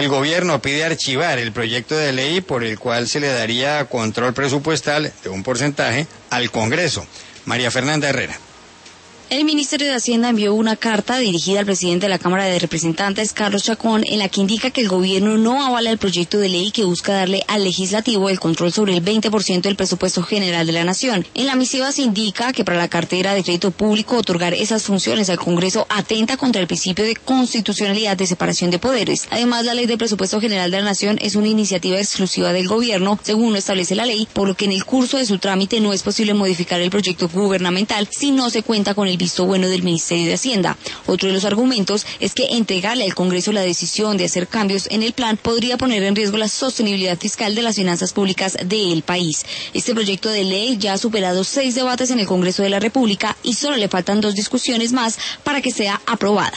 El gobierno pide archivar el proyecto de ley por el cual se le daría control presupuestal de un porcentaje al Congreso. María Fernanda Herrera. El Ministerio de Hacienda envió una carta dirigida al presidente de la Cámara de Representantes, Carlos Chacón, en la que indica que el gobierno no avala el proyecto de ley que busca darle al legislativo el control sobre el 20% del presupuesto general de la nación. En la misiva se indica que para la cartera de crédito público otorgar esas funciones al Congreso atenta contra el principio de constitucionalidad de separación de poderes. Además, la ley del presupuesto general de la nación es una iniciativa exclusiva del gobierno, según lo establece la ley, por lo que en el curso de su trámite no es posible modificar el proyecto gubernamental si no se cuenta con el visto bueno del Ministerio de Hacienda. Otro de los argumentos es que entregarle al Congreso la decisión de hacer cambios en el plan podría poner en riesgo la sostenibilidad fiscal de las finanzas públicas del país. Este proyecto de ley ya ha superado 6 debates en el Congreso de la República y solo le faltan 2 discusiones más para que sea aprobada.